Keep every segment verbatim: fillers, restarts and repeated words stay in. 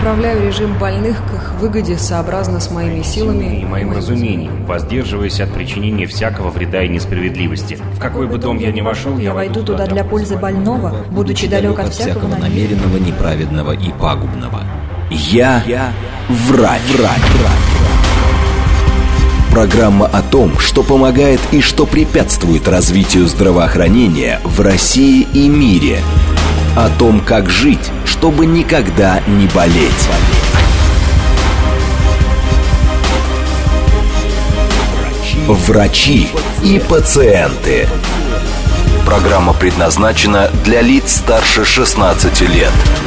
направляю режим больных к их выгоде сообразно с моими силами и моим разумением, воздерживаясь от причинения всякого вреда и несправедливости. В какой бы дом я ни вошел, я войду туда для пользы больного, будучи далек от всякого намеренного, неправедного и пагубного. Я, я врач. врач. Программа о том, что помогает и что препятствует развитию здравоохранения в России и мире. О том, как жить, чтобы никогда не болеть. Врачи и пациенты. Программа предназначена для лиц старше шестнадцати лет.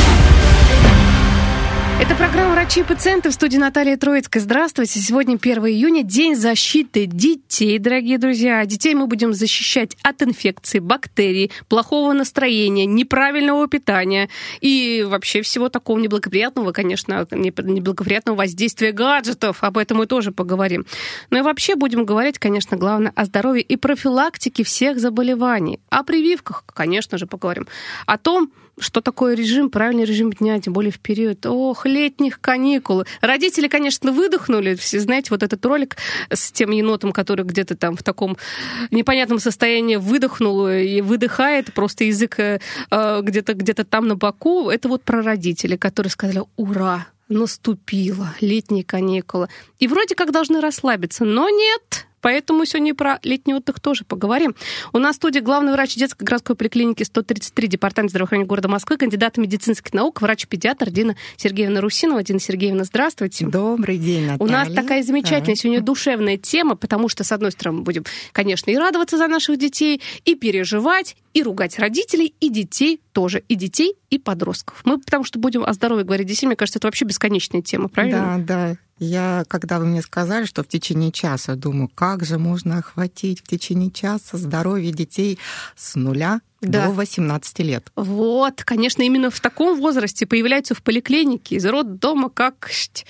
Это программа «Врачи и пациенты», в студии Наталья Троицкая. Здравствуйте. Сегодня первое июня, День защиты детей, дорогие друзья. Детей мы будем защищать от инфекций, бактерий, плохого настроения, неправильного питания и вообще всего такого неблагоприятного, конечно, неблагоприятного воздействия гаджетов. Об этом мы тоже поговорим. Ну и вообще будем говорить, конечно, главное о здоровье и профилактике всех заболеваний. О прививках, конечно же, поговорим. О том, что такое режим, правильный режим дня, тем более в период, ох, летних каникул. Родители, конечно, выдохнули. Все знаете, вот этот ролик с тем енотом, который где-то там в таком непонятном состоянии выдохнул и выдыхает, просто язык э, где-то, где-то там на боку. Это вот про родителей, которые сказали: ура, наступило, летние каникулы. И вроде как должны расслабиться, но нет. Поэтому сегодня и про летний отдых тоже поговорим. У нас в студии главный врач детской городской поликлиники сто тридцать три, департамент здравоохранения города Москвы, кандидат медицинских наук, врач-педиатр Дина Сергеевна Русинова. Дина Сергеевна, здравствуйте. Добрый день, Наталья. У нас такая замечательная да. сегодня душевная тема, потому что, с одной стороны, мы будем, конечно, и радоваться за наших детей, и переживать, и ругать родителей, и детей тоже, и детей, и подростков. Мы потому что будем о здоровье говорить детей, мне кажется, это вообще бесконечная тема, правильно? Да, да. Я, когда вы мне сказали, что в течение часа, думаю, как же можно охватить в течение часа здоровье детей с нуля да. до восемнадцати лет. Вот, конечно, именно в таком возрасте появляются в поликлинике из роддома как...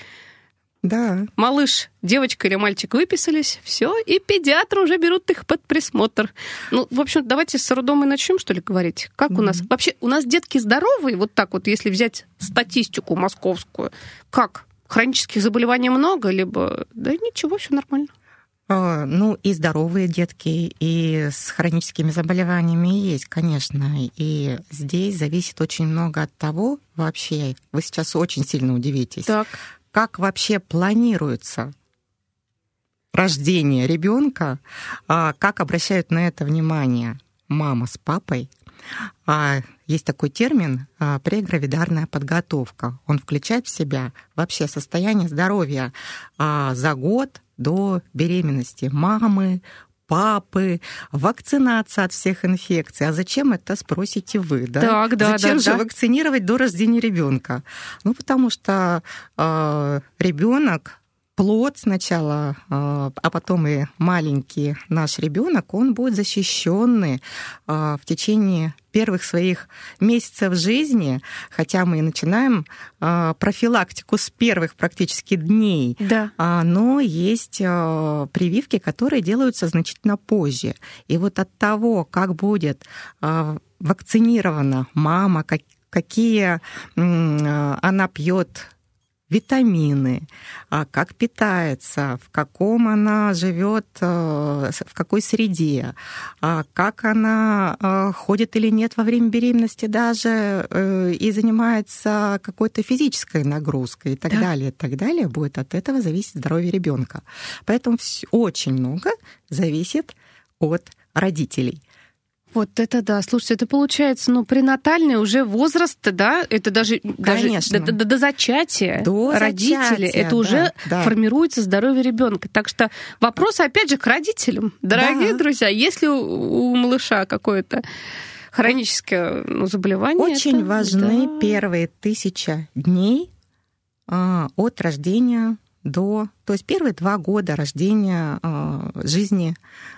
Да. Малыш, девочка или мальчик выписались, все, и педиатры уже берут их под присмотр. Ну, в общем, давайте с роддома и начнем, что ли, говорить. Как mm-hmm. у нас? Вообще, у нас детки здоровые, вот так вот, если взять статистику московскую, как? Хронических заболеваний много, либо... Да ничего, все нормально. Ну, и здоровые детки, и с хроническими заболеваниями есть, конечно. И здесь зависит очень много от того, вообще, вы сейчас очень сильно удивитесь, так. как вообще планируется рождение ребенка, как обращают на это внимание мама с папой. Есть такой термин прегравидарная подготовка. Он включает в себя вообще состояние здоровья за год до беременности мамы, папы, вакцинация от всех инфекций. А зачем это, спросите вы, да? Так, да, зачем да, же да. вакцинировать до рождения ребенка? Ну, потому что э, ребенок, плод сначала, а потом и маленький наш ребенок, он будет защищенный в течение первых своих месяцев жизни, хотя мы и начинаем профилактику с первых практически дней, да. но есть прививки, которые делаются значительно позже. И вот от того, как будет вакцинирована мама, какие она пьет витамины, как питается, в каком она живет, в какой среде, как она ходит или нет во время беременности даже и занимается какой-то физической нагрузкой и так да. далее, и так далее, будет от этого зависеть здоровье ребенка. Поэтому очень много зависит от родителей. Вот это да. Слушайте, это получается, ну, пренатальный уже возраст, да, это даже, даже до, до, до зачатия до родителей, зачатия, это да, уже да. формируется здоровье ребенка. Так что вопрос, опять же, к родителям. Дорогие да. друзья, если у, у малыша какое-то хроническое ну, заболевание... Очень это, важны да. первые тысяча дней а, от рождения до... То есть первые два года рождения а, жизни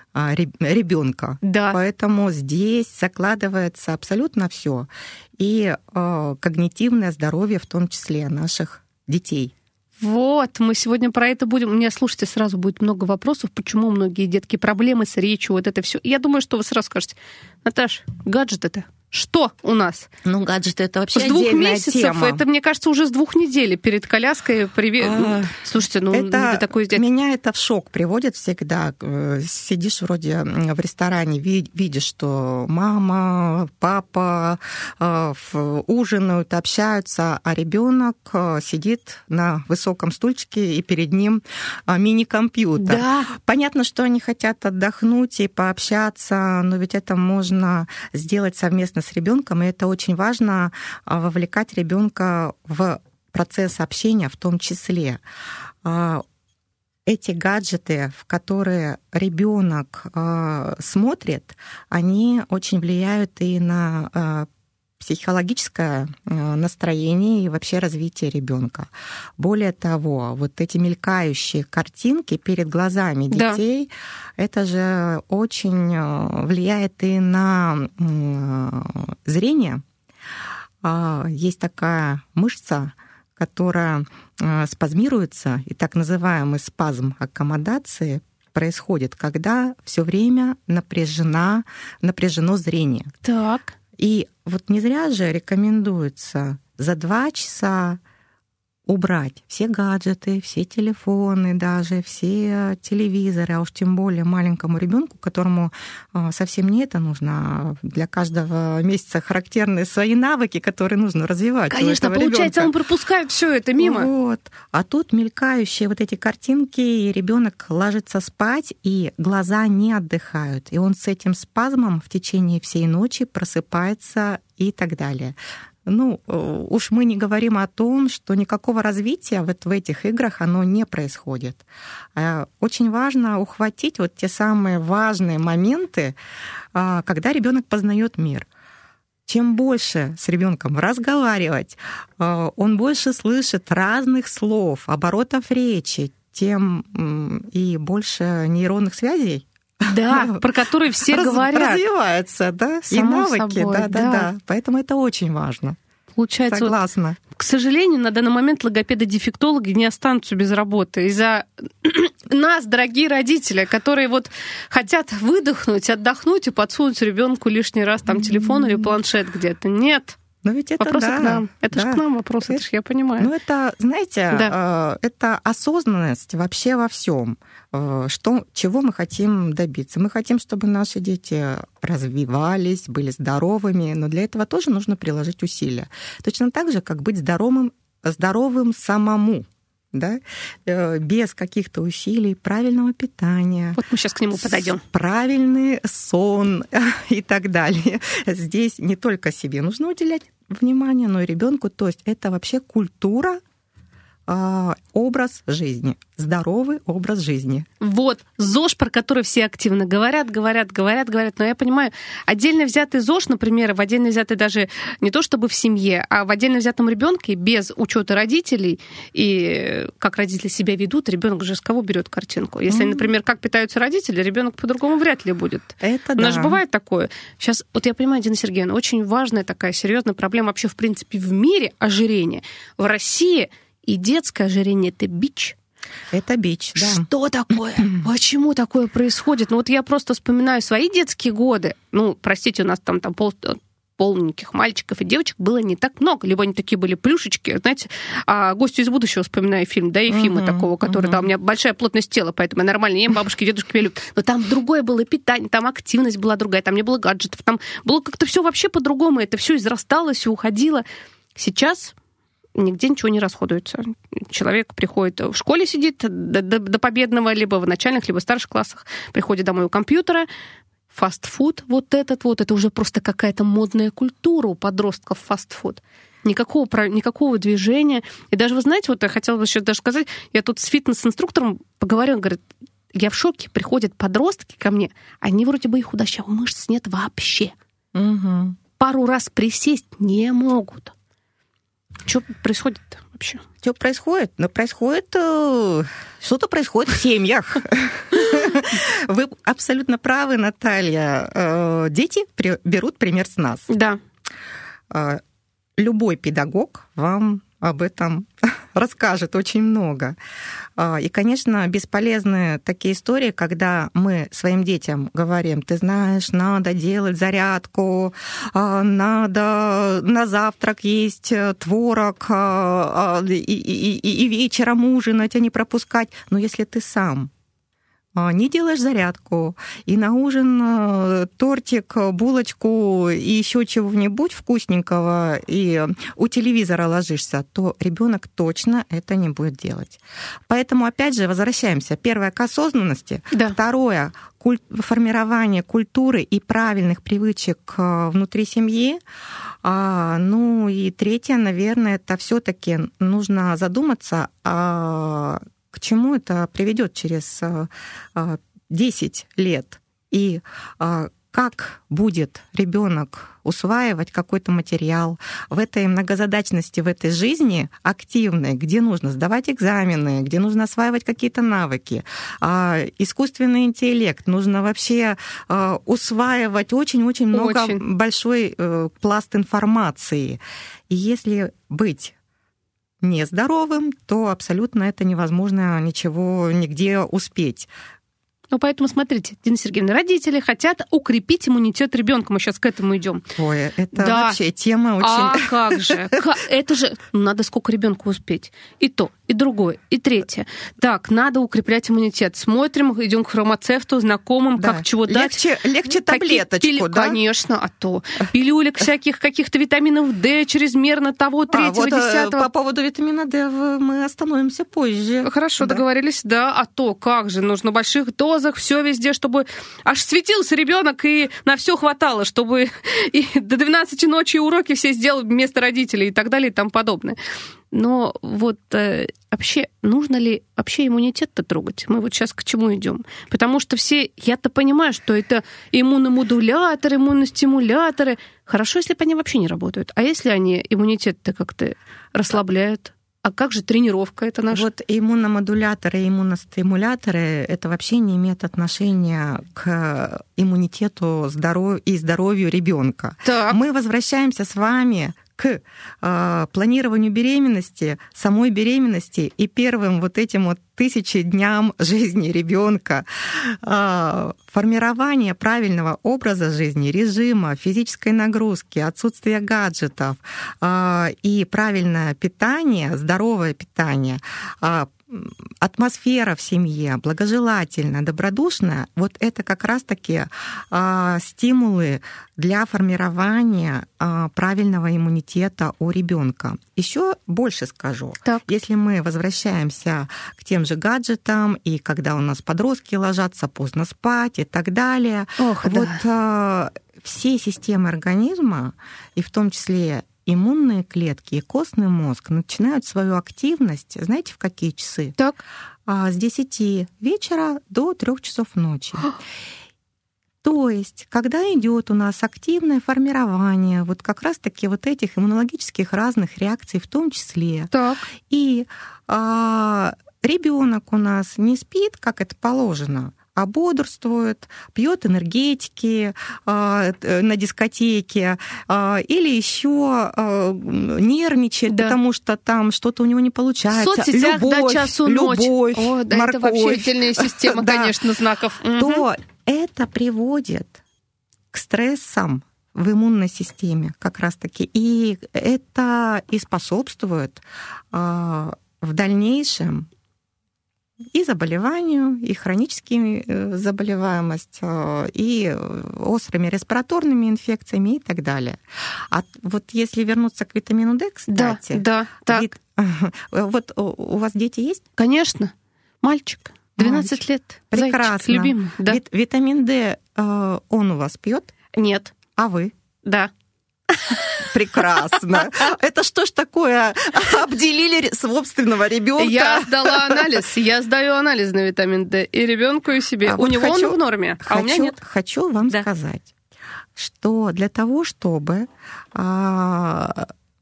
ребенка. Да. Поэтому здесь закладывается абсолютно все. И э, когнитивное здоровье, в том числе наших детей. Вот, мы сегодня про это будем. У меня, слушайте, сразу будет много вопросов, почему многие детки проблемы с речью, вот это все. Я думаю, что вы сразу скажете: Наташ, гаджет это. Что у нас? Ну, гаджеты — это вообще с двух отдельная месяцев, тема. Это, мне кажется, уже с двух недель перед коляской. Привет. А, ну, слушайте, ну это, такой... меня это в шок приводит всегда. Сидишь вроде в ресторане, видишь, что мама, папа ужинают, общаются, а ребенок сидит на высоком стульчике, и перед ним мини-компьютер. Да. Понятно, что они хотят отдохнуть и пообщаться, но ведь это можно сделать совместно с ребенком, и это очень важно вовлекать ребенка в процесс общения в том числе. Эти гаджеты, в которые ребенок смотрит, они очень влияют и на психологическое настроение и вообще развитие ребенка. Более того, вот эти мелькающие картинки перед глазами детей, да. это же очень влияет и на зрение. Есть такая мышца, которая спазмируется, и так называемый спазм аккомодации происходит, когда все время напряжена, напряжено зрение. Так. И вот не зря же рекомендуется за два часа убрать все гаджеты, все телефоны, даже все телевизоры, а уж тем более маленькому ребенку, которому совсем не это нужно. Для каждого месяца характерны свои навыки, которые нужно развивать. Конечно, получается, ребенка. Он пропускает все это мимо. Вот. А тут мелькающие вот эти картинки, и ребенок ложится спать, и глаза не отдыхают. И он с этим спазмом в течение всей ночи просыпается и так далее. Ну, уж мы не говорим о том, что никакого развития вот в этих играх оно не происходит. Очень важно ухватить вот те самые важные моменты, когда ребенок познает мир. Чем больше с ребенком разговаривать, он больше слышит разных слов, оборотов речи, тем и больше нейронных связей. Да, про которые все Раз, говорят. Развиваются, да, Само и навыки, собой, да, да, да. да. Поэтому это очень важно. Получается, согласна. Вот, к сожалению, на данный момент логопеды-дефектологи не останутся без работы из-за нас, дорогие родители, которые вот хотят выдохнуть, отдохнуть и подсунуть ребенку лишний раз там телефон или планшет где-то. Нет. Но ведь это вопрос да, к нам. Это да. же к нам вопрос, это, это же я понимаю. Ну, это, знаете, да. это осознанность вообще во всем. Что, чего мы хотим добиться? Мы хотим, чтобы наши дети развивались, были здоровыми, но для этого тоже нужно приложить усилия. Точно так же, как быть здоровым, здоровым самому. Да? Без каких-то усилий, правильного питания. Вот мы сейчас к нему подойдем. Правильный сон и так далее. Здесь не только себе нужно уделять внимание, но и ребенку. То есть это вообще культура, образ жизни, здоровый образ жизни. Вот, ЗОЖ, про который все активно говорят, говорят, говорят, говорят, но я понимаю, отдельно взятый ЗОЖ, например, в отдельно взятый даже не то чтобы в семье, а в отдельно взятом ребенке без учета родителей и как родители себя ведут, ребенок же с кого берет картинку? Если, mm-hmm. например, как питаются родители, ребенок по-другому вряд ли будет. Это У да. нас же бывает такое. Сейчас, вот я понимаю, Дина Сергеевна, очень важная такая серьезная проблема вообще в принципе в мире ожирения. В России и детское ожирение – это бич. Это бич, да. Что такое? Почему такое происходит? Ну вот я просто вспоминаю свои детские годы. Ну, простите, у нас там, там пол, полненьких мальчиков и девочек было не так много. Либо они такие были плюшечки. Знаете, а «Гостю из будущего» вспоминаю фильм, да, Ефима uh-huh, такого, который, uh-huh. да, у меня большая плотность тела, поэтому я нормально ем, бабушки, дедушки меня любят. Но там другое было питание, там активность была другая, там не было гаджетов, там было как-то все вообще по-другому. Это все израстало, все уходило. Сейчас нигде ничего не расходуется. Человек приходит в школе, сидит до, до, до победного, либо в начальных, либо в старших классах, приходит домой у компьютера, фастфуд, вот этот вот, это уже просто какая-то модная культура у подростков, фастфуд. Никакого, никакого движения. И даже, вы знаете, вот я хотела бы еще даже сказать, я тут с фитнес-инструктором поговорила, он говорит, я в шоке, приходят подростки ко мне, они вроде бы и худощавые, мышц нет вообще. Угу. Пару раз присесть не могут. Что происходит вообще? Что происходит? Ну, происходит... Что-то происходит в семьях. Вы абсолютно правы, Наталья. Дети берут пример с нас. Да. Любой педагог вам об этом расскажет очень много. И, конечно, бесполезны такие истории, когда мы своим детям говорим: ты знаешь, надо делать зарядку, надо на завтрак есть творог и, и, и, и вечером ужинать, а не пропускать. Но если ты сам не делаешь зарядку, и на ужин тортик, булочку и еще чего-нибудь вкусненького, и у телевизора ложишься, то ребенок точно это не будет делать. Поэтому, опять же, возвращаемся. Первое — к осознанности. Да. Второе — куль... формирование культуры и правильных привычек внутри семьи. А, ну и третье, наверное, это все-таки нужно задуматься о к чему это приведет через десять лет, и как будет ребенок усваивать какой-то материал в этой многозадачности, в этой жизни активной, где нужно сдавать экзамены, где нужно осваивать какие-то навыки, искусственный интеллект, нужно вообще усваивать очень-очень много, очень большой пласт информации. И если быть нездоровым, то абсолютно это невозможно ничего нигде успеть. Ну, поэтому смотрите, Дина Сергеевна, родители хотят укрепить иммунитет ребенка. Мы сейчас к этому идем. Ой, это да. Вообще тема очень... А как же? Это же надо сколько ребенку успеть. И то, и другое, и третье. Так, надо укреплять иммунитет. Смотрим, идем к фармацевту, знакомым, да. Как чего легче, дать. Легче таблеточку, пили... да? Конечно, а то. Пилюлек всяких каких-то витаминов D, чрезмерно того, третьего, а, вот, десятого. По поводу витамина D мы остановимся позже. Хорошо, да. Договорились, да. А то, как же, нужно больших доз, все везде, чтобы аж светился ребенок и на все хватало, чтобы и до двенадцати ночи уроки все сделали вместо родителей и так далее и тому подобное. Но вот э, вообще нужно ли вообще иммунитет-то трогать? Мы вот сейчас к чему идем? Потому что все, я-то понимаю, что это иммуномодуляторы, иммуностимуляторы. Хорошо, если бы они вообще не работают. А если они иммунитет-то как-то расслабляют? А как же тренировка это наша? Вот иммуномодуляторы и иммуностимуляторы — это вообще не имеет отношения к иммунитету здоров... и здоровью ребенка. Мы возвращаемся с вами к э, планированию беременности, самой беременности и первым вот этим вот тысячи дням жизни ребенка, э, формирование правильного образа жизни, режима, физической нагрузки, отсутствие гаджетов э, и правильное питание, здоровое питание, э, атмосфера в семье благожелательная, добродушная, вот это как раз-таки э, стимулы для формирования э, правильного иммунитета у ребенка. Еще больше скажу. Так. Если мы возвращаемся к тем же гаджетам, и когда у нас подростки ложатся поздно спать и так далее, Ох, вот да. э, все системы организма, и в том числе иммунные клетки и костный мозг, начинают свою активность, знаете, в какие часы? Так. С десяти вечера до трёх часов ночи. То есть, когда идет у нас активное формирование вот как раз-таки вот этих иммунологических разных реакций в том числе, так. и а, ребенок у нас не спит, как это положено, а бодрствует, пьет энергетики э, на дискотеке э, или еще э, нервничает, да. потому что там что-то у него не получается. В соцсетях любовь, до часу любовь, ночи. О, да, морковь. Это вообще отдельная система, конечно, знаков. То это приводит к стрессам в иммунной системе как раз-таки. И это и способствует в дальнейшем и заболеванию, и хроническими заболеваемость, и острыми респираторными инфекциями и так далее. А вот если вернуться к витамину D, кстати... Да, да, вит... Вот у вас дети есть? Конечно. Мальчик, двенадцать Мальчик. Лет. Прекрасно. Зайчик, любимый. Да. Вит... Витамин D, он у вас пьет? Нет. А вы? Да. Прекрасно. Это что ж такое? Обделили собственного ребенка. Я сдала анализ. Я сдаю анализ на витамин D и ребенку, и себе. А у вот него хочу, он в норме, хочу, а у меня нет. Хочу вам да. сказать, что для того, чтобы а,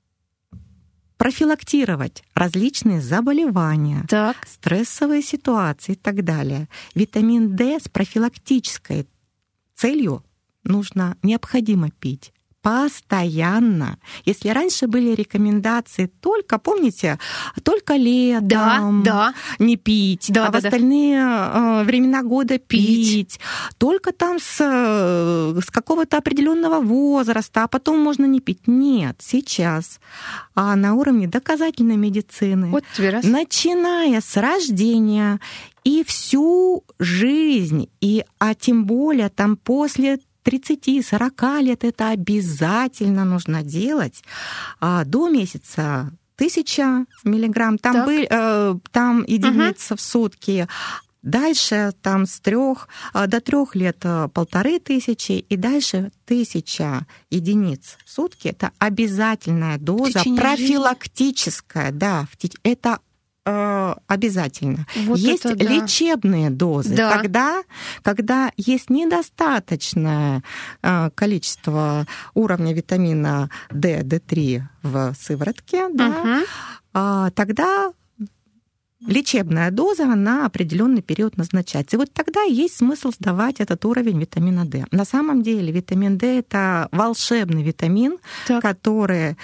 профилактировать различные заболевания, так. стрессовые ситуации и так далее, витамин D с профилактической целью нужно, необходимо пить постоянно. Если раньше были рекомендации только, помните, только летом да, да. не пить, да, а да, в остальные да. времена года пить, пить. только там с, с какого-то определенного возраста, а потом можно не пить. Нет, сейчас а на уровне доказательной медицины, вот тебе раз. начиная с рождения и всю жизнь, и, а тем более там после тридцати-сорока лет это обязательно нужно делать а, до месяца тысяча миллиграмм, там, был, э, там единица угу. в сутки. Дальше там с трех до трех лет полторы тысячи, и дальше тысяча единиц в сутки. Это обязательная доза, профилактическая, жизни. да, это обязательно. Вот есть это, да. лечебные дозы, да. когда, когда есть недостаточное количество уровня витамина D, дэ три в сыворотке, да, угу. тогда лечебная доза на определенный период назначается. И вот тогда есть смысл сдавать этот уровень витамина D. На самом деле витамин D — это волшебный витамин, так. который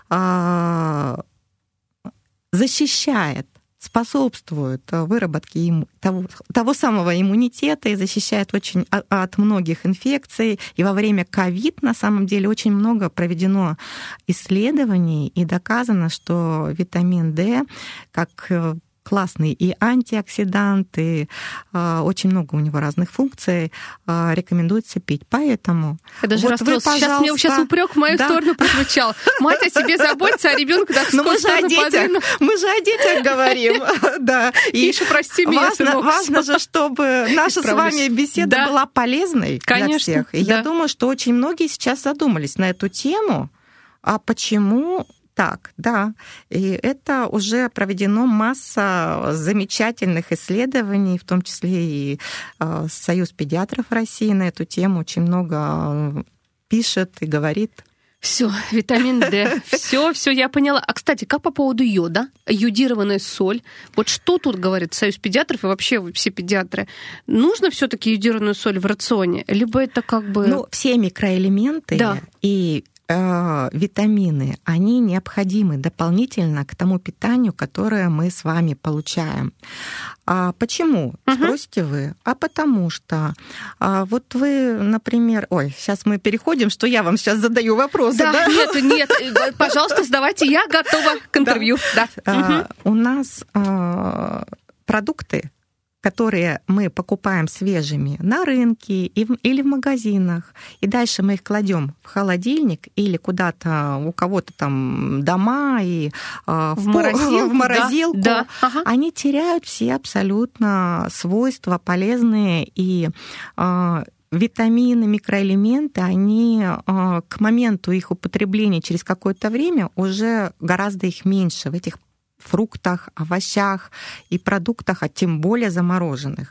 защищает, способствует выработке того, того самого иммунитета и защищает очень от многих инфекций. И во время ковид, на самом деле, очень много проведено исследований и доказано, что витамин D, как классный и антиоксидант, и э, очень много у него разных функций, э, рекомендуется пить. Поэтому я даже вот расстроилась. Вы, пожалуйста... Сейчас, мне, сейчас упрек в мою да. сторону прозвучал. Мать о себе заботится, а ребенку так в мы же о детях, мы же о детях говорим. Да. И еще прости меня, важно, важно же, чтобы наша с вами беседа да. была полезной Конечно, для всех. И да. я думаю, что очень многие сейчас задумались на эту тему. А почему... Так, да. И это уже проведено масса замечательных исследований, в том числе и Союз педиатров России на эту тему очень много пишет и говорит. Все, витамин D. Все, все, я поняла. А, кстати, как по поводу йода? Йодированная соль. Вот что тут говорит Союз педиатров и вообще все педиатры? Нужно все-таки йодированную соль в рационе? Либо это как бы... Ну, все микроэлементы да. и витамины, они необходимы дополнительно к тому питанию, которое мы с вами получаем. А почему? Угу. Спросите вы. А потому что а вот вы, например... Ой, сейчас мы переходим, что я вам сейчас задаю вопросы. Да, да? нет, нет, пожалуйста, задавайте, я готова к интервью. Да. Да. А, угу. У нас а, продукты, которые мы покупаем свежими на рынке или в магазинах, и дальше мы их кладем в холодильник или куда-то у кого-то там дома и в, в морозилку, в морозилку да, да. Ага. Они теряют все абсолютно свойства полезные, и витамины, микроэлементы, они к моменту их употребления через какое-то время уже гораздо их меньше в этих фруктах, овощах и продуктах, а тем более замороженных.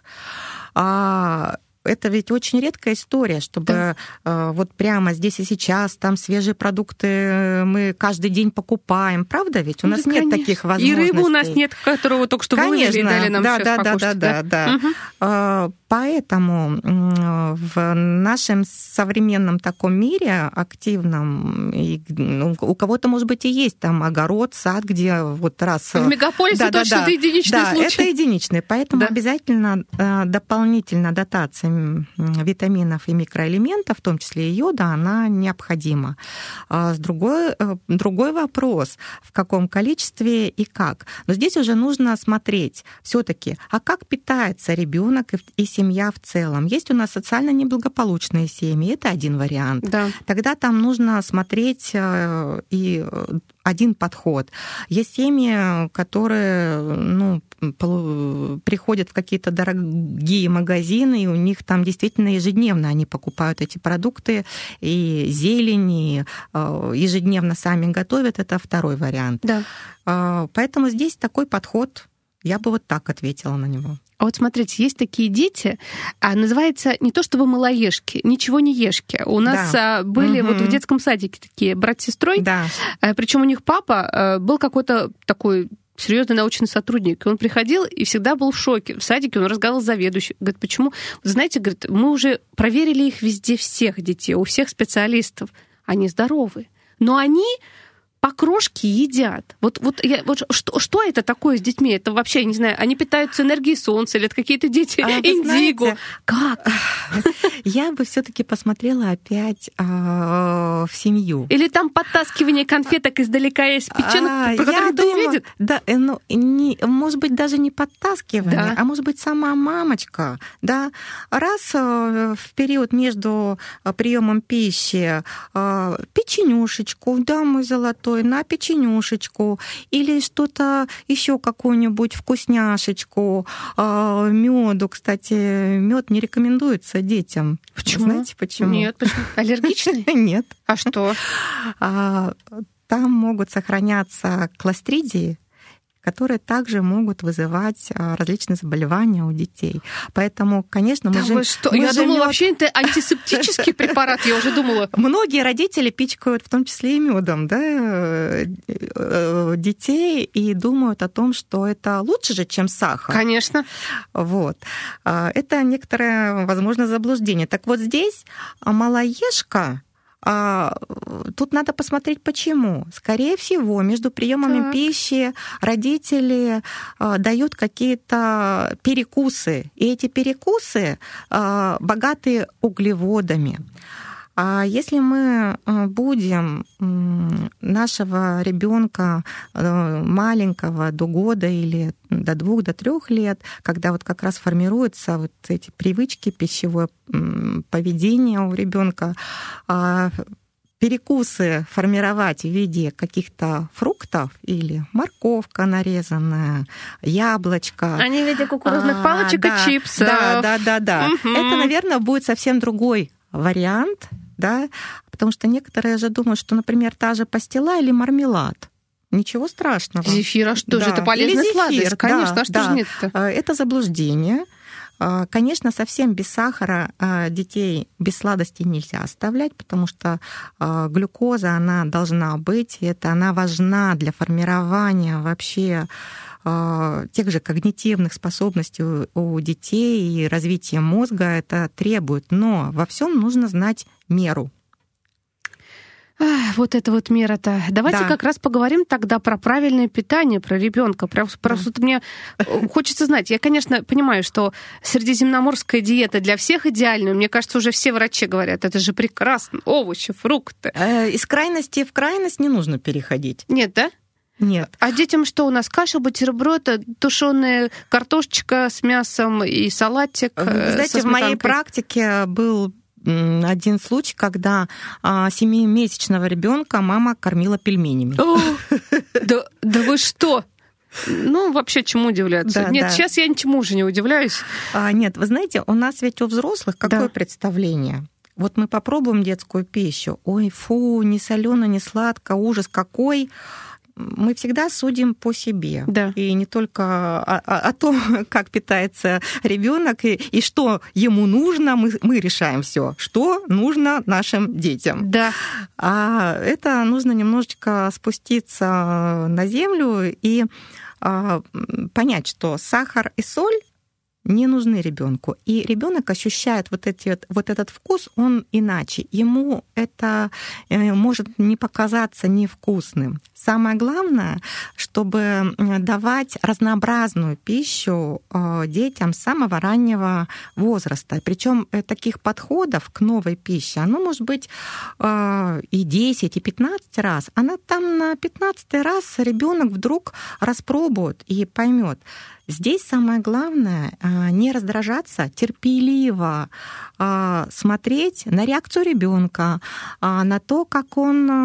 Это ведь очень редкая история, чтобы да. вот прямо здесь и сейчас там свежие продукты мы каждый день покупаем. Правда ведь? У нас ну, нет конечно. таких возможностей. И рыбы у нас нет, которую только что вывели и дали нам да, сейчас да, покушать. Да, да, да, да. Угу. Поэтому в нашем современном таком мире активном, ну, у кого-то, может быть, и есть там огород, сад, где вот раз... В мегаполисе да, точно да, это единичный да, случай. Да, это единичный. Поэтому да. обязательно дополнительно дотация витаминов и микроэлементов, в том числе и йода, она необходима. С другой, другой вопрос, в каком количестве и как. Но здесь уже нужно смотреть все-таки, а как питается ребенок и семья в целом. Есть у нас социально неблагополучные семьи, это один вариант. Да. Тогда там нужно смотреть и один подход. Есть семьи, которые ну, приходят в какие-то дорогие магазины, и у них там действительно ежедневно они покупают эти продукты, и зелень, и ежедневно сами готовят. Это второй вариант. Да. Поэтому здесь такой подход, я бы вот так ответила на него. А вот смотрите, есть такие дети, а называется не то чтобы малоежки, ничего не ешки. У нас да. были угу. вот в детском садике такие брат с сестрой, да. причем у них папа был какой-то такой серьезный научный сотрудник. И он приходил и всегда был в шоке. В садике он разговаривал с заведующим. Говорит, почему? Знаете, говорит, мы уже проверили их везде, всех детей, у всех специалистов. они здоровы. Но они покрошки едят. Вот, вот, я, вот что, что это такое с детьми? Это вообще, я не знаю, они питаются энергией солнца, или это какие-то дети а индиго? Знаете, как? Я бы все-таки посмотрела опять а, в семью. Или там подтаскивание конфеток издалека из печенок, а, про которые никто не видит? Да, ну, не, может быть, даже не подтаскивание, да. а может быть, сама мамочка. Да, раз а, в период между приемом пищи а, печенюшечку, да, мой золотой, на печенюшечку или что-то еще, какую-нибудь вкусняшечку, меду. Кстати, мед не рекомендуется детям. Почему? Знаете почему? Нет, почему? Аллергичный? Нет. А что? Там могут сохраняться кластридии, которые также могут вызывать различные заболевания у детей. Поэтому, конечно, мы да же... Вы что? Мы я же думала, мёд... вообще это антисептический препарат, я уже думала. Многие родители пичкают, в том числе и медом, да, детей, и думают о том, что это лучше же, чем сахар. Конечно. Вот. Это некоторое, возможно, заблуждение. Так вот здесь малоежка. А, тут надо посмотреть, почему. Скорее всего, между приемами так. пищи родители а, дают какие-то перекусы. И эти перекусы а, богаты углеводами. А если мы будем нашего ребенка маленького до года или до двух, до трех лет, когда вот как раз формируются вот эти привычки, пищевое поведение у ребенка, перекусы формировать в виде каких-то фруктов или морковка нарезанная, яблочко. Они в виде кукурузных а, палочек да, и чипсов. Да, да, да, да. Угу. Это, наверное, будет совсем другой вариант, да, потому что некоторые же думают, что, например, та же пастила или мармелад. Ничего страшного. Зефир, а что да. же, это полезная сладость? Конечно, да, а что да. же нет-то? Это заблуждение. Конечно, совсем без сахара детей без сладостей нельзя оставлять, потому что глюкоза, она должна быть, и это она важна для формирования вообще тех же когнитивных способностей у детей и развития мозга это требует. Но во всем нужно знать меру. Ах, вот это вот мера-то. Давайте да. как раз поговорим тогда про правильное питание, про ребенка. Просто, да. просто мне хочется знать. Я, конечно, понимаю, что средиземноморская диета для всех идеальная. Мне кажется, уже все врачи говорят, это же прекрасно. Овощи, фрукты. Из крайности в крайность не нужно переходить. Нет, да? Нет. А детям что у нас? Каша, бутерброд, тушеная картошечка с мясом и салатик. Вы знаете, в моей практике был один случай, когда семимесячного ребенка мама кормила пельменями. О, да, да вы что? Ну, вообще, чему удивляться? Да, нет, да. сейчас я ничему уже не удивляюсь. А, нет, вы знаете, у нас ведь у взрослых какое да. представление? Вот мы попробуем детскую пищу. Ой, фу, не солено, не сладко, ужас какой. Мы всегда судим по себе. Да. И не только о, о, о том, как питается ребенок и, и что ему нужно, мы, мы решаем все, что нужно нашим детям. Да. А это нужно немножечко спуститься на землю и а, понять, что сахар и соль не нужны ребенку. И ребенок ощущает вот, эти, вот этот вкус, он иначе. Ему это может не показаться невкусным. Самое главное, чтобы давать разнообразную пищу детям с самого раннего возраста. Причем таких подходов к новой пище, оно может быть и десять, и пятнадцать раз. Она там на пятнадцатый раз ребенок вдруг распробует и поймет. Здесь самое главное не раздражаться, терпеливо смотреть на реакцию ребенка, на то, как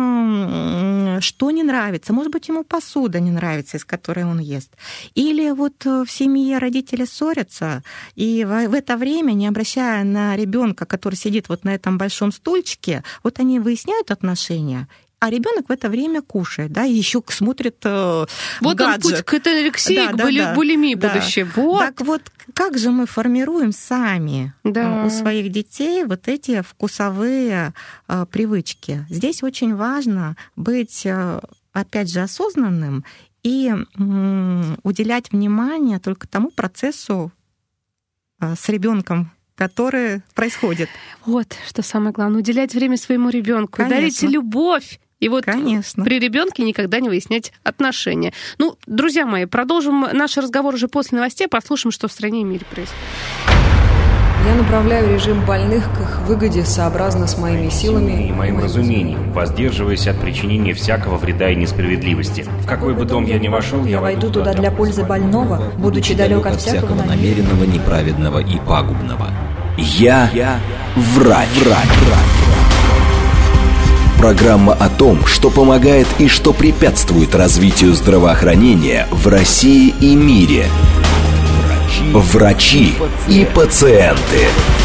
он, что не нравится. Может быть, ему посуда не нравится, из которой он ест. Или вот в семье родители ссорятся, и в это время, не обращая на ребенка, который сидит вот на этом большом стульчике, вот они выясняют отношения. А ребенок в это время кушает, да, и еще смотрит э, вот гаджет. Он путь к анорексии, да, к да, були, да, булимии да. будущее. Вот. Так вот, как же мы формируем сами да. у своих детей вот эти вкусовые э, привычки? Здесь очень важно быть, э, опять же, осознанным и э, уделять внимание только тому процессу э, с ребенком который происходит. Вот, что самое главное, уделять время своему ребенку, дарить любовь. И вот Конечно. При ребенке никогда не выяснять отношения. Ну, друзья мои, продолжим наш разговор уже после новостей, послушаем, что в стране и мире происходит. Я направляю режим больных к их выгоде сообразно с моими силами и моим разумением, воздерживаясь от причинения всякого вреда и несправедливости. В какой бы дом я ни вошел, я войду туда для пользы больного, будучи далек от всякого намеренного, неправедного и пагубного. Я, я врач. врач. Программа о том, что помогает и что препятствует развитию здравоохранения в России и мире. Врачи и пациенты.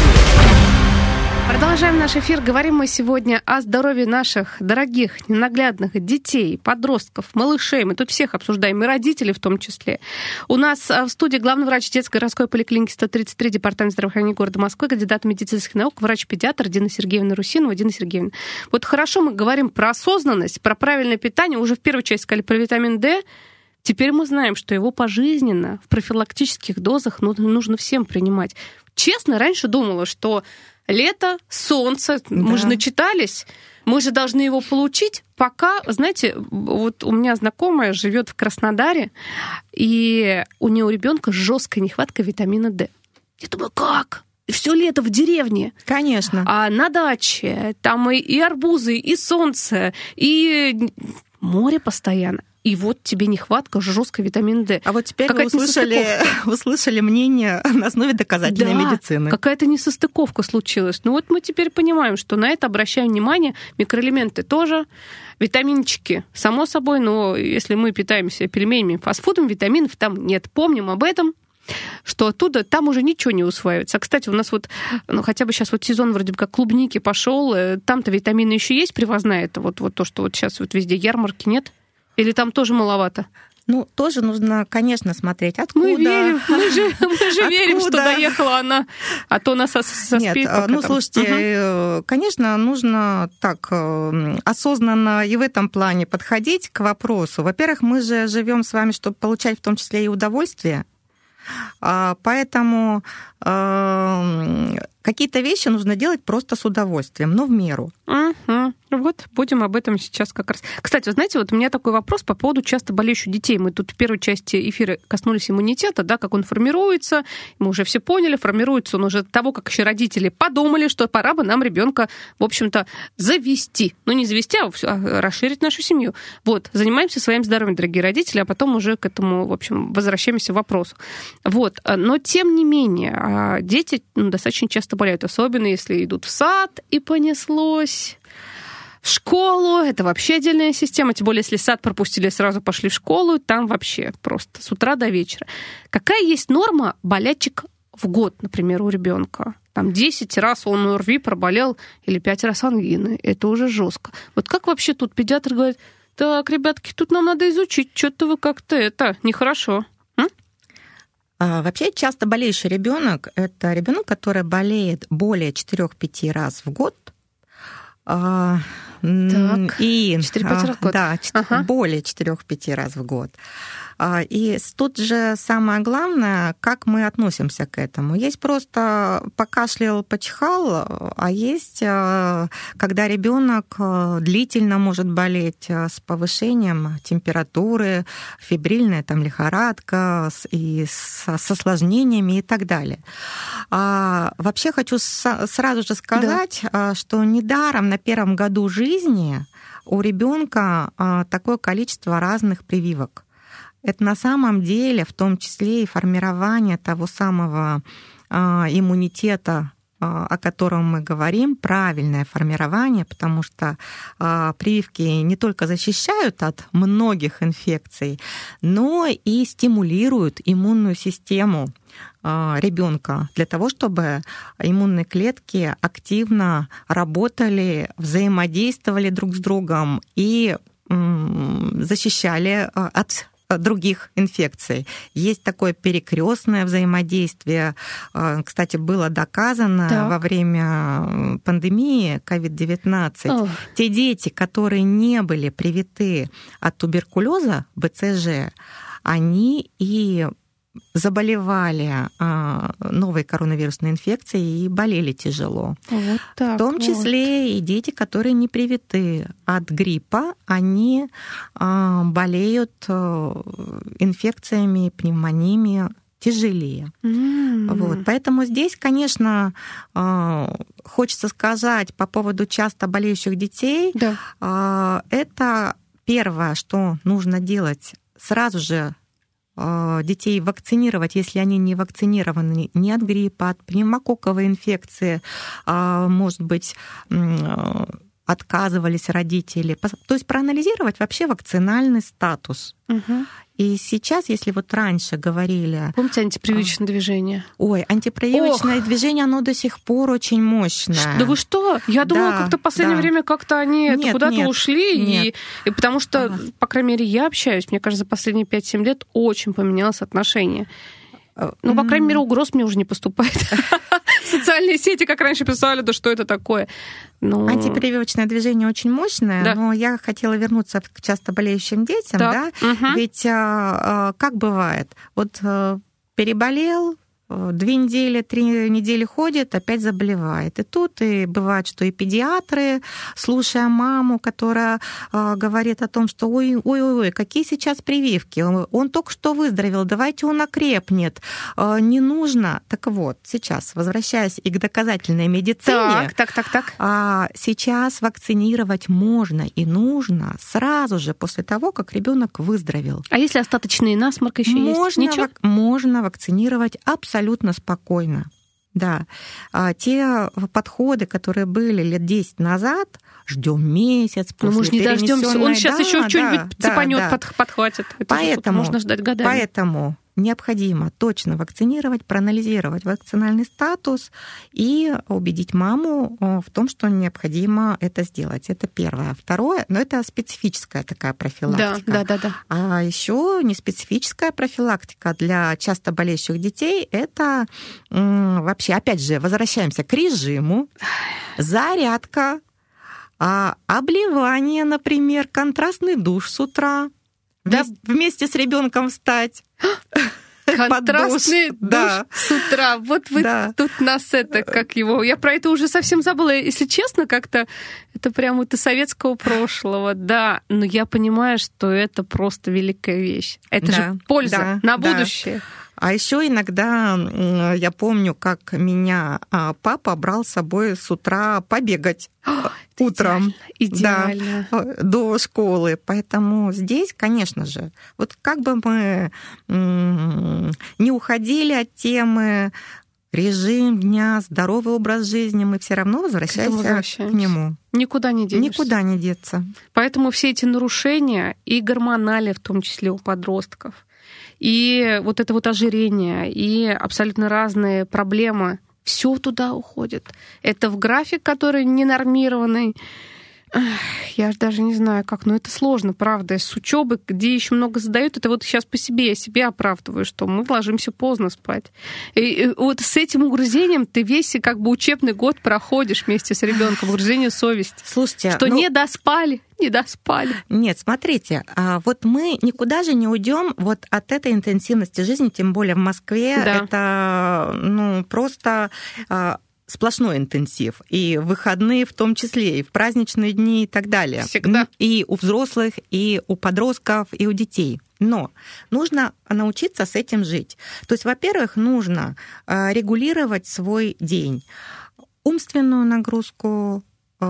Продолжаем наш эфир. Говорим мы сегодня о здоровье наших дорогих, ненаглядных детей, подростков, малышей. Мы тут всех обсуждаем, и родителей в том числе. У нас в студии главный врач детской городской поликлиники сто тридцать три, департамент здравоохранения города Москвы, кандидат медицинских наук, врач-педиатр Дина Сергеевна Русинова. Дина Сергеевна, вот хорошо мы говорим про осознанность, про правильное питание. Уже в первой части сказали про витамин D. Теперь мы знаем, что его пожизненно в профилактических дозах нужно всем принимать. Честно, раньше думала, что лето, солнце, да. мы же начитались, мы же должны его получить, пока, знаете, вот у меня знакомая живет в Краснодаре, и у нее у ребенка жесткая нехватка витамина D. Я думаю, как? Все лето в деревне. Конечно. А на даче там и, и арбузы, и солнце, и море постоянно. И вот тебе нехватка жесткой витамина D. А вот теперь вы услышали, услышали мнение на основе доказательной да, медицины. Какая-то несостыковка случилась. Ну вот мы теперь понимаем, что на это обращаем внимание. Микроэлементы тоже, витаминчики, само собой, но если мы питаемся пельменями, фастфудом, витаминов там нет. Помним об этом, что оттуда там уже ничего не усваивается. А, кстати, у нас вот, ну, хотя бы сейчас вот сезон вроде бы как клубники пошел, там-то витамины еще есть привозная, это вот, вот то, что вот сейчас вот везде ярмарки, нет? Или там тоже маловато? Ну, тоже нужно, конечно, смотреть, откуда. Мы верим, мы же, мы же верим, что доехала она, а то нас соспеет. Нет, ну, там. слушайте, угу. конечно, нужно так осознанно и в этом плане подходить к вопросу. Во-первых, мы же живем с вами, чтобы получать в том числе и удовольствие. Поэтому какие-то вещи нужно делать просто с удовольствием, но в меру. Угу. Вот, будем об этом сейчас как раз. Кстати, вы знаете, вот у меня такой вопрос по поводу часто болеющих детей. Мы тут в первой части эфира коснулись иммунитета, да, как он формируется. Мы уже все поняли, формируется он уже от того, как еще родители подумали, что пора бы нам ребенка, в общем-то, завести. Ну, не завести, а расширить нашу семью. Вот, занимаемся своим здоровьем, дорогие родители, а потом уже к этому, в общем, возвращаемся к вопросу. Вот, но тем не менее, дети ну, достаточно часто болеют, особенно если идут в сад и понеслось. В школу, это вообще отдельная система, тем более, если сад пропустили, сразу пошли в школу, там вообще просто с утра до вечера. Какая есть норма болячек в год, например, у ребенка? Там десять раз он ОРВИ проболел или пять раз ангины. Это уже жестко. Вот как вообще тут педиатр говорит, так, ребятки, тут нам надо изучить, что-то вы как-то это нехорошо. М? А, вообще часто болеющий ребенок это ребенок, который болеет более четыре-пять раз в год. А, так, и четыре-пять раз в год. Да, ага. более четыре-пять раз в год. И тут же самое главное, как мы относимся к этому. Есть просто покашлял, почихал, а есть, когда ребенок длительно может болеть с повышением температуры, фебрильная там лихорадка и с осложнениями и так далее. Вообще хочу сразу же сказать, да. что недаром на первом году жизни у ребенка такое количество разных прививок. Это на самом деле в том числе и формирование того самого иммунитета, о котором мы говорим, правильное формирование, потому что прививки не только защищают от многих инфекций, но и стимулируют иммунную систему ребенка для того, чтобы иммунные клетки активно работали, взаимодействовали друг с другом и защищали от других инфекций. Есть такое перекрестное взаимодействие. Кстати, было доказано так. во время пандемии ковид девятнадцать. О. Те дети, которые не были привиты от туберкулеза, бэ цэ жэ, они и заболевали новой коронавирусной инфекцией и болели тяжело. Вот так в том вот. числе и дети, которые не привиты от гриппа, они болеют инфекциями, пневмониями тяжелее. Mm. Вот. Поэтому здесь, конечно, хочется сказать по поводу часто болеющих детей, да. Это первое, что нужно делать, сразу же детей вакцинировать, если они не вакцинированы ни от гриппа, от пневмококковой инфекции, может быть, отказывались родители. То есть проанализировать вообще вакцинальный статус. Угу. И сейчас, если вот раньше говорили... Помните антипрививочное движение? Ой, антипрививочное Ох. движение, оно до сих пор очень мощное. Да вы что? Я думала, да, как-то в последнее да. время как-то они нет, куда-то нет, ушли. Нет. И, и потому что, ага. по крайней мере, я общаюсь, мне кажется, за последние пять-семь лет очень поменялось отношение. Ну, по крайней мере, угроз мне уже не поступает. Социальные сети, как раньше писали, да что это такое? Ну... Антипрививочное движение очень мощное, да. но я хотела вернуться к часто болеющим детям. Да? Угу. Ведь как бывает? Вот переболел, две недели, три недели ходит, опять заболевает. И тут и бывает, что и педиатры, слушая маму, которая э, говорит о том, что ой-ой-ой, какие сейчас прививки, он, он только что выздоровел, давайте он окрепнет, э, не нужно. Так вот, сейчас, возвращаясь и к доказательной медицине, так, так, так, так. Э, сейчас вакцинировать можно и нужно сразу же после того, как ребенок выздоровел. А если остаточный насморк еще можно, есть? Ничего? Можно вакцинировать абсолютно абсолютно спокойно. Да. А те подходы, которые были лет десять назад, ждем месяц, после ну, мы же не дождемся. Он сейчас да, еще что-нибудь да, цепанет, да, под, подхватит. Это поэтому, можно ждать годами. Поэтому необходимо точно вакцинировать, проанализировать вакцинальный статус и убедить маму в том, что необходимо это сделать. Это первое. Второе, но это специфическая такая профилактика. Да, да, да, да. А еще не специфическая профилактика для часто болеющих детей, это вообще, опять же, возвращаемся к режиму, зарядка, обливание, например, контрастный душ с утра. Да, вместе с ребенком встать. Контрастный душ да. с утра. Вот вы да. тут нас это, как его... Я про это уже совсем забыла. Если честно, как-то это прямо это советского прошлого. Да, но я понимаю, что это просто великая вещь. Это да. же польза да. на будущее. Да. А еще иногда я помню, как меня папа брал с собой с утра побегать утром идеально, идеально. Да, до школы. Поэтому здесь, конечно же, вот как бы мы не уходили от темы режим дня, здоровый образ жизни, мы все равно возвращаемся к нему. Никуда не денешься. Никуда не деться. Поэтому все эти нарушения, и гормонали, в том числе у подростков, и вот это вот ожирение, и абсолютно разные проблемы, все туда уходит. Это в график, который ненормированный. Я даже не знаю, как, но это сложно, правда. С учебы, где еще много задают, это вот сейчас по себе, я себе оправдываю, что мы ложимся поздно спать. И вот с этим угрызением ты весь как бы учебный год проходишь вместе с ребенком, угрызение совести. Слушайте, что ну... не доспали, не доспали. Нет, смотрите, вот мы никуда же не уйдем вот от этой интенсивности жизни, тем более в Москве. Да. Это ну, просто... сплошной интенсив, и в выходные в том числе, и в праздничные дни и так далее. Всегда. И у взрослых, и у подростков, и у детей. Но нужно научиться с этим жить. То есть, во-первых, нужно регулировать свой день. Умственную нагрузку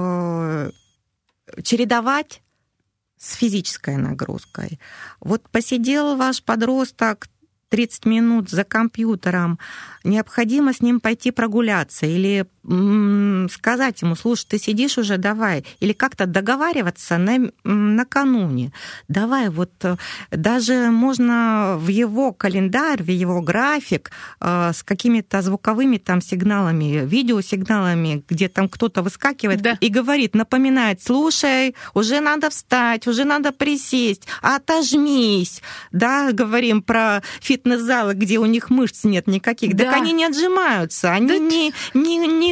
чередовать с физической нагрузкой. Вот посидел ваш подросток тридцать минут за компьютером, необходимо с ним пойти прогуляться или м- сказать ему, слушай, ты сидишь уже, давай, или как-то договариваться на, накануне. Давай, вот даже можно в его календарь, в его график э, с какими-то звуковыми там сигналами, видеосигналами, где там кто-то выскакивает да. и говорит, напоминает, слушай, уже надо встать, уже надо присесть, отожмись, да, говорим про фитнес-залы, где у них мышц нет никаких. Да. Так они не отжимаются, они да. не, не, не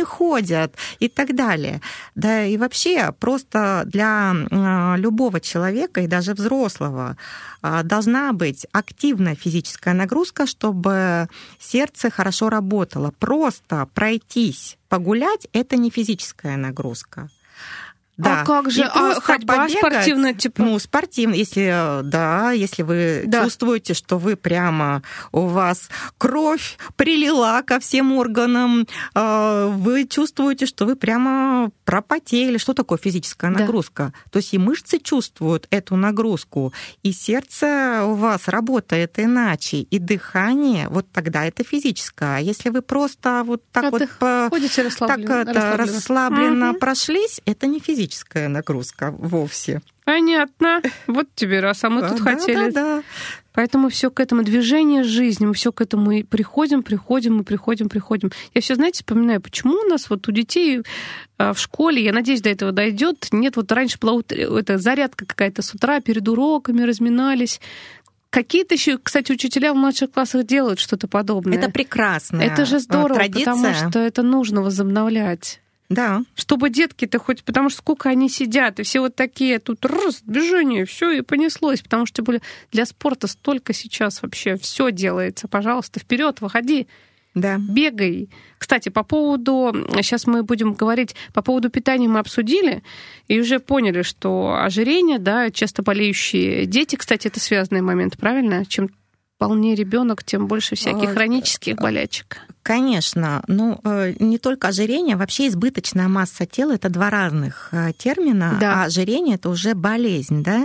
не ходят и так далее. Да и вообще просто для любого человека и даже взрослого должна быть активная физическая нагрузка, чтобы сердце хорошо работало. Просто пройтись, погулять – это не физическая нагрузка. Да. А как же? А ходьба побегать, спортивная, типа? Ну, спортивная. Если, да, если вы да. чувствуете, что вы прямо, у вас кровь прилила ко всем органам, вы чувствуете, что вы прямо пропотели. Что такое физическая нагрузка? Да. То есть и мышцы чувствуют эту нагрузку, и сердце у вас работает иначе, и дыхание, вот тогда это физическое. А если вы просто вот так а вот по, ходите расслабленно, так расслабленно, расслабленно угу. прошлись, это не физическое. Физическая нагрузка вовсе. Понятно. Вот тебе раз, а мы тут да, хотели. Да, да. Поэтому все к этому движение жизни, мы все к этому и приходим, приходим, мы приходим, приходим. Я все, знаете, вспоминаю, почему у нас вот у детей в школе, я надеюсь, до этого дойдет. Нет, вот раньше была это, зарядка какая-то с утра, перед уроками разминались. Какие-то еще, кстати, учителя в младших классах делают что-то подобное. Это прекрасно. Это же здорово, традиция. Потому что это нужно возобновлять. Да. Чтобы детки-то хоть, потому что сколько они сидят, и все вот такие, тут раз, движение, все и понеслось, потому что, тем более, для спорта столько сейчас вообще все делается. Пожалуйста, вперед, выходи, да. бегай. Кстати, по поводу, сейчас мы будем говорить, по поводу питания мы обсудили, и уже поняли, что ожирение, да, часто болеющие дети, кстати, это связанный момент, правильно? Чем полнее ребенок, тем больше всяких хронических болячек. Конечно. Ну, не только ожирение, вообще избыточная масса тела – это два разных термина. Да. А ожирение – это уже болезнь, да?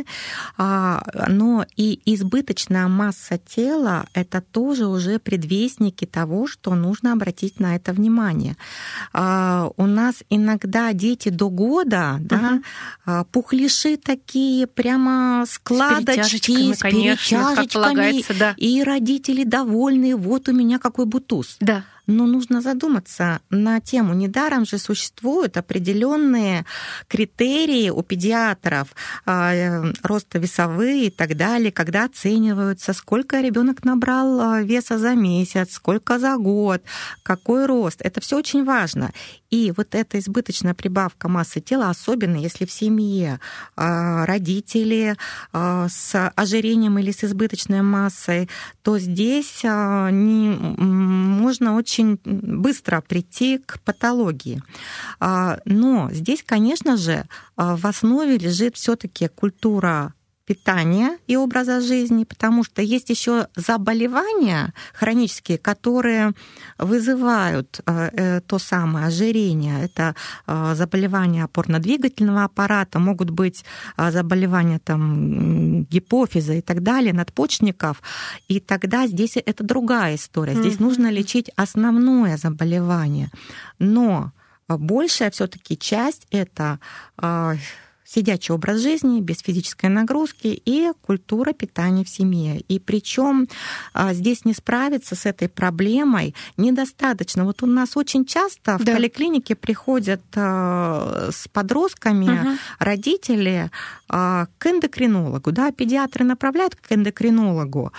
Но и избыточная масса тела – это тоже уже предвестники того, что нужно обратить на это внимание. У нас иногда дети до года, угу. да, пухлиши такие, прямо складочки, с перетяжечками, да. И родители довольны, вот у меня какой бутуз. Да. Но нужно задуматься на тему. Недаром же существуют определенные критерии у педиатров, роста весовые и так далее, когда оцениваются, сколько ребенок набрал веса за месяц, сколько за год, какой рост. Это все очень важно. И вот эта избыточная прибавка массы тела, особенно если в семье родители с ожирением или с избыточной массой, то здесь не, можно очень очень быстро прийти к патологии. Но здесь, конечно же, в основе лежит все-таки культура питания и образа жизни, потому что есть еще заболевания хронические, которые вызывают то самое ожирение. Это заболевания опорно-двигательного аппарата, могут быть заболевания там, гипофиза и так далее, надпочечников. И тогда здесь это другая история. Здесь mm-hmm. нужно лечить основное заболевание. Но большая все-таки часть это сидячий образ жизни, без физической нагрузки и культура питания в семье. И причем здесь не справиться с этой проблемой недостаточно. Вот у нас очень часто в да. поликлинике приходят с подростками угу. родители к эндокринологу. Да, педиатры направляют к эндокринологу,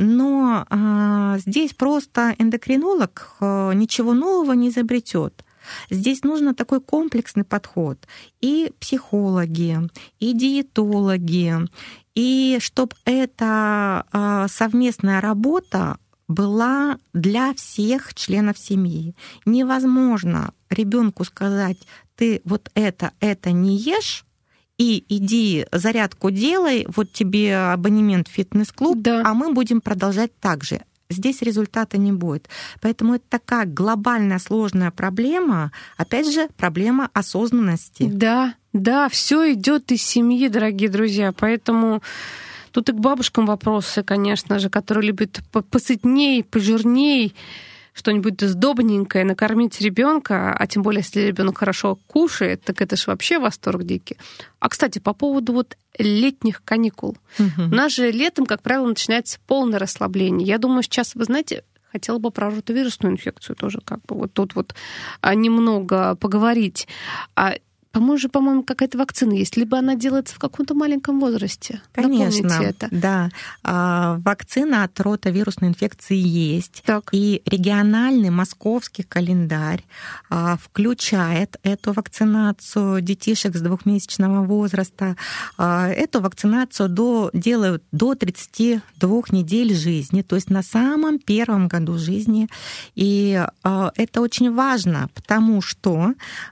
но здесь просто эндокринолог ничего нового не изобретет. Здесь нужно такой комплексный подход. И психологи, и диетологи, и чтобы эта совместная работа была для всех членов семьи. Невозможно ребенку сказать: ты вот это, это не ешь, и иди зарядку делай, вот тебе абонемент в фитнес-клуб, да. а мы будем продолжать так же. Здесь результата не будет. Поэтому это такая глобальная сложная проблема, опять же, проблема осознанности. Да, да, все идет из семьи, дорогие друзья. Поэтому тут и к бабушкам вопросы, конечно же, которые любят посытней, пожирней, что-нибудь сдобненькое, накормить ребенка, а тем более, если ребенок хорошо кушает, так это же вообще восторг дикий. А, кстати, по поводу вот летних каникул. Угу. У нас же летом, как правило, начинается полное расслабление. Я думаю, сейчас, вы знаете, хотела бы про ротовирусную инфекцию тоже как бы вот тут вот немного поговорить. По-моему, же, по-моему, какая-то вакцина есть, либо она делается в каком-то маленьком возрасте. Конечно, это. да. А, вакцина от ротавирусной инфекции есть. Так. И региональный московский календарь а, включает эту вакцинацию детишек с двухмесячного возраста. А, эту вакцинацию до, делают до тридцати двух недель жизни, то есть на самом первом году жизни. И а, это очень важно, потому что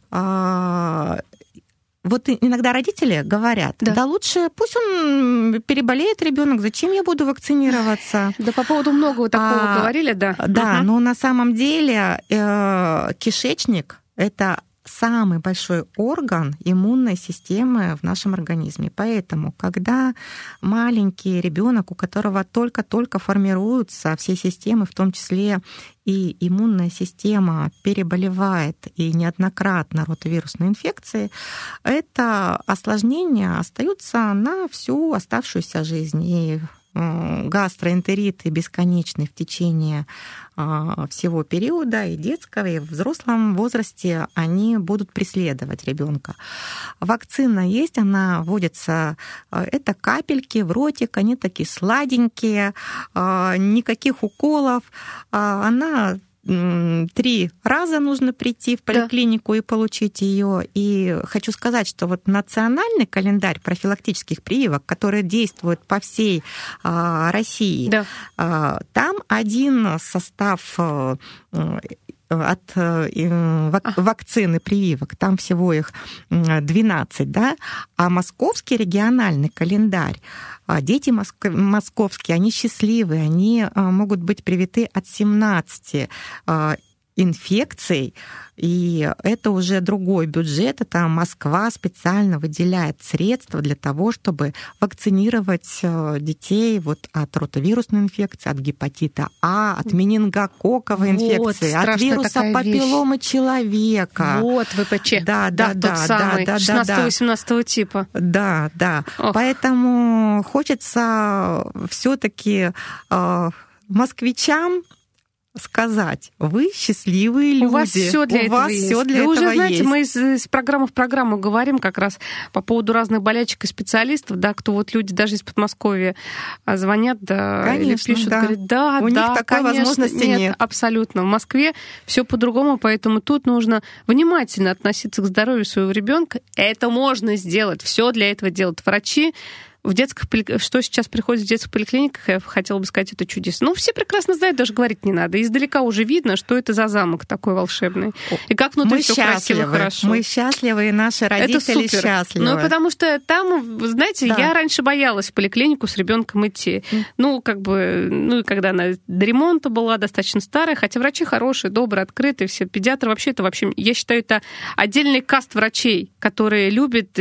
а, вот иногда родители говорят, да. да лучше пусть он переболеет ребенок, зачем я буду вакцинироваться? Да, по поводу многого такого а, говорили, да. Да, угу. но на самом деле э, кишечник — это самый большой орган иммунной системы в нашем организме. Поэтому, когда маленький ребенок, у которого только-только формируются все системы, в том числе и иммунная система, переболевает и неоднократно ротавирусной инфекцией, это осложнения остаются на всю оставшуюся жизнь. И гастроэнтериты бесконечные в течение всего периода, и детского, и в взрослом возрасте, они будут преследовать ребенка. Вакцина есть, она вводится, это капельки в ротик, они такие сладенькие, никаких уколов, она три раза нужно прийти в поликлинику да. и получить ее. И хочу сказать, что вот национальный календарь профилактических прививок, который действует по всей а, России, да. а, там один состав а, от вакцины прививок, там всего их двенадцать, да, а московский региональный календарь, дети московские, они счастливые, они могут быть привиты от семнадцати инфекций, и это уже другой бюджет, это Москва специально выделяет средства для того, чтобы вакцинировать детей вот от ротавирусной инфекции, от гепатита А, от менингококковой вот, инфекции, от вируса папилломы вещь. человека. Вот, ВПЧ. Да, да, да, тот самый, да, да, шестнадцатого-восемнадцатого типа. Да, да. Ох. Поэтому хочется все-таки э, москвичам сказать, вы счастливые люди. У вас все для У этого вас есть. Всё для Вы этого уже знаете, есть. мы из, из программы в программу говорим как раз по поводу разных болячек и специалистов, да, кто вот люди даже из Подмосковья звонят, да, конечно, или пишут, да. говорят, да, У да, них такой конечно, возможности нет, нет. Абсолютно. В Москве все по-другому, поэтому тут нужно внимательно относиться к здоровью своего ребенка. Это можно сделать, все для этого делают врачи. В детских, что сейчас приходит в детских поликлиниках, я хотела бы сказать, это чудесно. Ну, все прекрасно знают, даже говорить не надо. Издалека уже видно, что это за замок такой волшебный. И как внутри мы все счастливы. красиво, хорошо. Мы счастливы, и наши родители это счастливы. Ну, потому что там, знаете, да. я раньше боялась в поликлинику с ребенком идти. Mm. Ну, как бы, ну, и когда она до ремонта была, достаточно старая, хотя врачи хорошие, добрые, открытые, все. Педиатры вообще, это вообще, я считаю, это отдельный каст врачей, которые любят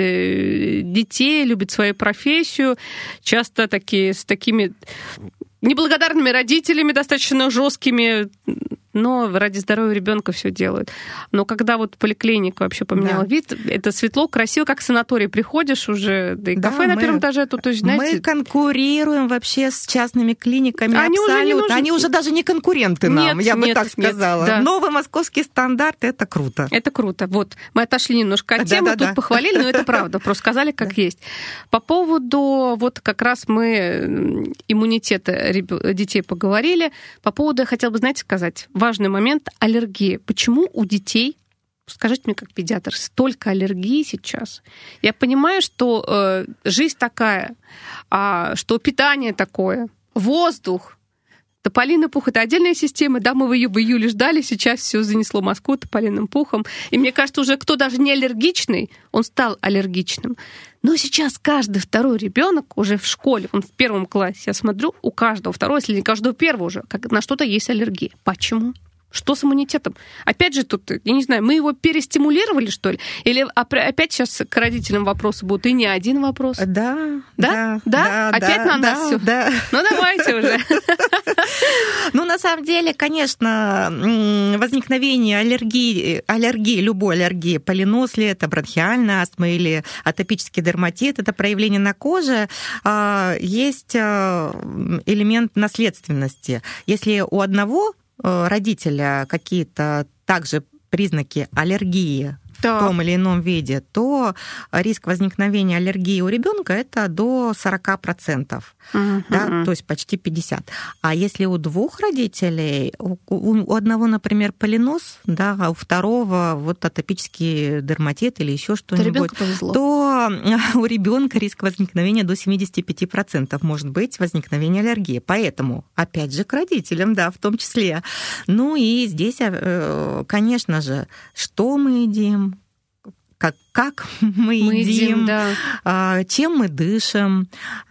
детей, любят свою профессию, часто такие, с такими неблагодарными родителями, достаточно жесткими, но ради здоровья ребенка все делают. Но когда вот поликлиника вообще поменяла да. вид, это светло, красиво, как в санаторий приходишь уже, да и да, кафе мы, на первом этаже, тут, то есть, знаете... Мы конкурируем вообще с частными клиниками Они абсолютно. Уже не нужны. Они уже даже не конкуренты нам, нет, я бы нет, так сказала. Нет, да. Новый московский стандарт — это круто. Это круто. Вот, мы отошли немножко от темы, да, да, тут да. похвалили, но это правда, просто сказали, как да. есть. По поводу, вот как раз мы иммунитета детей поговорили, по поводу, я хотела бы, знаете, сказать, важный момент — аллергии. Почему у детей, скажите мне как педиатр, столько аллергий сейчас? Я понимаю, что э, жизнь такая, а, что питание такое, воздух, тополиный пух — это отдельная система, да, мы ее в июле ждали, сейчас все занесло Москву тополиным пухом. И мне кажется, уже кто даже не аллергичный, он стал аллергичным. Но сейчас каждый второй ребенок уже в школе, он в первом классе, я смотрю, у каждого второго, если не каждого первого уже, как, на что-то есть аллергия. Почему? Что с иммунитетом? Опять же, тут, я не знаю, мы его перестимулировали, что ли? Или опять сейчас к родителям вопросы будут, и не один вопрос? Да. Да? Да? да опять да, на нас да, все? Да. Ну, давайте уже. Ну, на самом деле, конечно, возникновение аллергии, аллергии, любой аллергии, полинос ли это, бронхиальная астма или атопический дерматит, это проявление на коже, есть элемент наследственности. Если у одного родителя какие-то также признаки аллергии в том или ином виде, то риск возникновения аллергии у ребенка это до сорок процентов, uh-huh. да, то есть почти пятьдесят процентов. А если у двух родителей, у, у одного, например, полинос, да, а у второго вот атопический дерматит или еще что-нибудь, то, то у ребенка риск возникновения до семьдесят пять процентов может быть возникновение аллергии. Поэтому, опять же, к родителям, да, в том числе. Ну и здесь, конечно же, что мы едим, как, как мы, мы едим, едим да. чем мы дышим,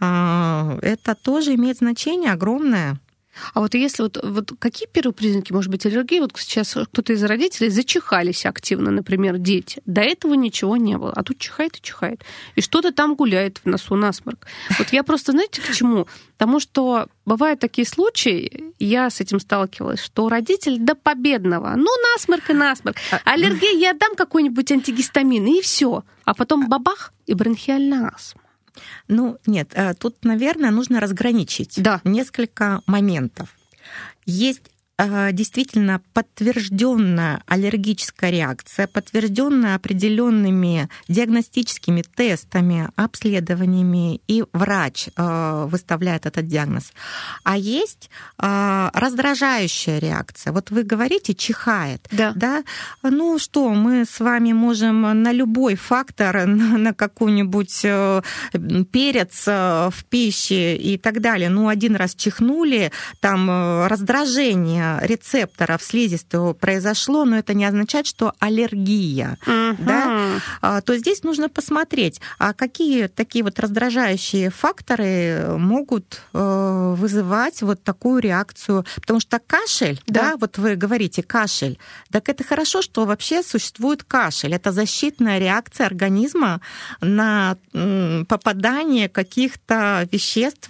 это тоже имеет значение огромное. А вот если вот, вот какие первые признаки, может быть, аллергии? Вот сейчас кто-то из родителей зачихались активно, например, дети. До этого ничего не было, а тут чихает и чихает. И что-то там гуляет в носу, насморк. Вот я просто, знаете, к чему? Потому что бывают такие случаи, я с этим сталкивалась, что родитель до победного, ну, насморк и насморк. Аллергия, я дам какой-нибудь антигистамин, и все. А потом бабах, и бронхиальная астма. Ну, нет, тут, наверное, нужно разграничить да. несколько моментов. Есть действительно подтвержденная аллергическая реакция, подтвержденная определенными диагностическими тестами, обследованиями, и врач выставляет этот диагноз. А есть раздражающая реакция. Вот вы говорите, чихает. Да. Да? Ну что, мы с вами можем на любой фактор, на какой-нибудь перец в пище и так далее. Ну, один раз чихнули, там раздражение рецепторов слизистого произошло, но это не означает, что аллергия. Uh-huh. Да? То здесь нужно посмотреть, а какие такие вот раздражающие факторы могут вызывать вот такую реакцию. Потому что кашель, да, да вот вы говорите кашель, так это хорошо, что вообще существует кашель. Это защитная реакция организма на попадание каких-то веществ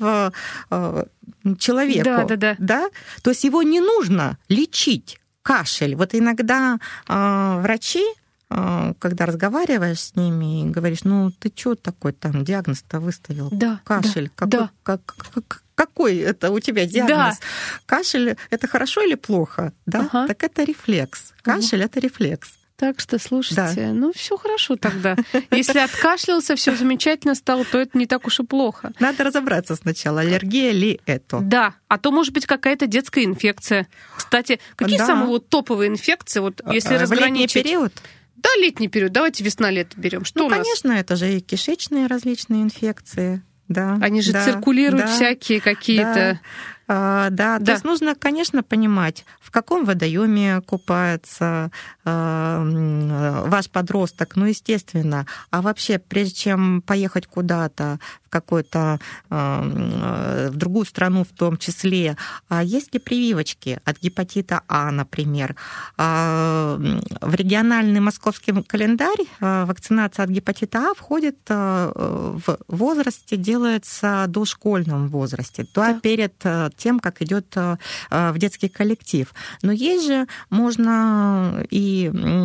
человеку. Да, да, да. Да? То есть его не нужно лечить, кашель. Вот иногда э, врачи, э, когда разговариваешь с ними и говоришь, ну ты что такой там диагноз-то выставил? Да, кашель. Да, какой, да. Как, как, какой это у тебя диагноз? Да. Кашель — это хорошо или плохо? Да? Ага. Так это рефлекс. Кашель угу. — это рефлекс. Так что, слушайте, да. ну все хорошо тогда. Если откашлялся, все замечательно стало, то это не так уж и плохо. Надо разобраться сначала, аллергия ли это. Да, а то может быть какая-то детская инфекция. Кстати, какие да. самые вот топовые инфекции, вот если в разграничить? Летний период? Да, летний период. Давайте весна-лето берем. Что ну, у нас? Конечно, это же и кишечные различные инфекции. Да, Они же да, циркулируют да, всякие какие-то... Да. А, да, да, то есть нужно, конечно, понимать, в каком водоеме купается э, ваш подросток, ну, естественно. А вообще, прежде чем поехать куда-то, в какую-то, э, в другую страну в том числе, а есть ли прививочки от гепатита А, например? А, в региональный московский календарь вакцинация от гепатита А входит в возрасте, делается в дошкольном возрасте, да, перед тем, как идет в детский коллектив. Но есть же, можно и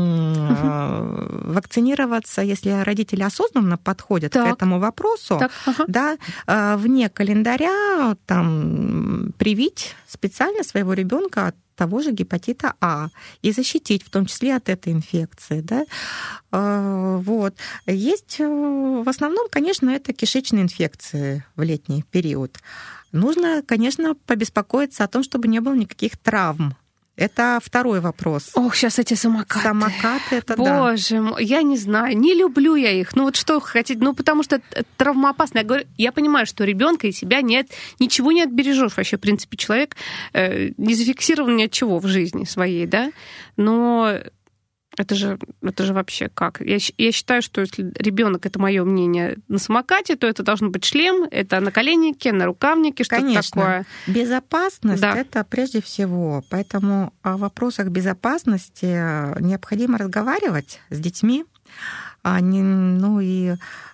угу. вакцинироваться, если родители осознанно подходят так. к этому вопросу, так, ага. да, вне календаря там, привить специально своего ребенка от того же гепатита А и защитить, в том числе от этой инфекции. Да? Вот. Есть в основном, конечно, это кишечные инфекции в летний период. Нужно, конечно, побеспокоиться о том, чтобы не было никаких травм. Это второй вопрос. Ох, сейчас эти самокаты. Самокаты, это Боже да. Боже мой, я не знаю, не люблю я их. Ну вот что хотите, ну потому что травмоопасно. Я говорю, я понимаю, что ребенка и себя нет, ничего не отбережешь. Вообще, в принципе, человек э, не зафиксирован ни от чего в жизни своей, да. Но это же, это же вообще как? Я, я считаю, что если ребенок, это мое мнение, на самокате, то это должен быть шлем, это наколенники, нарукавники, что-то Конечно. такое. Безопасность да. это прежде всего. Поэтому о вопросах безопасности необходимо разговаривать с детьми. Они, ну и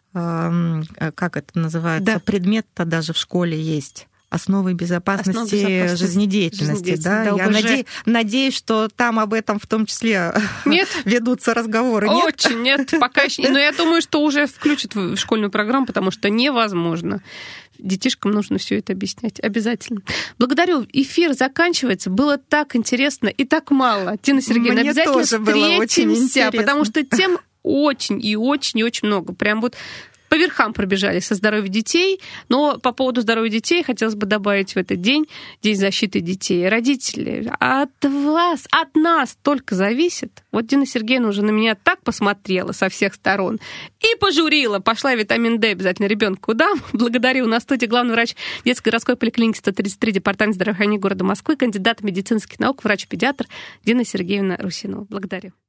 как это называется, да. предмет-то даже в школе есть. Основы безопасности, Основы безопасности жизнедеятельности. жизнедеятельности да? Да, Я наде... надеюсь, что там об этом в том числе нет? ведутся разговоры. Нет? Очень нет, пока еще. Но я думаю, что уже включат в школьную программу, потому что невозможно. Детишкам нужно все это объяснять. Обязательно. Благодарю. Эфир заканчивается. Было так интересно и так мало. Тина Сергеевна, Мне обязательно тоже было очень встретимся, интересно. потому что тем очень и очень и очень много. Прям вот по верхам пробежали со здоровьем детей, но по поводу здоровья детей хотелось бы добавить в этот день, День защиты детей. Родители, от вас, от нас только зависит. Вот Дина Сергеевна уже на меня так посмотрела со всех сторон и пожурила. Пошла витамин D обязательно ребенку дам. Благодарю. На студии главный врач детской городской поликлиники сто тридцать три департамента здравоохранения города Москвы, кандидат медицинских наук, врач-педиатр Дина Сергеевна Русинова. Благодарю.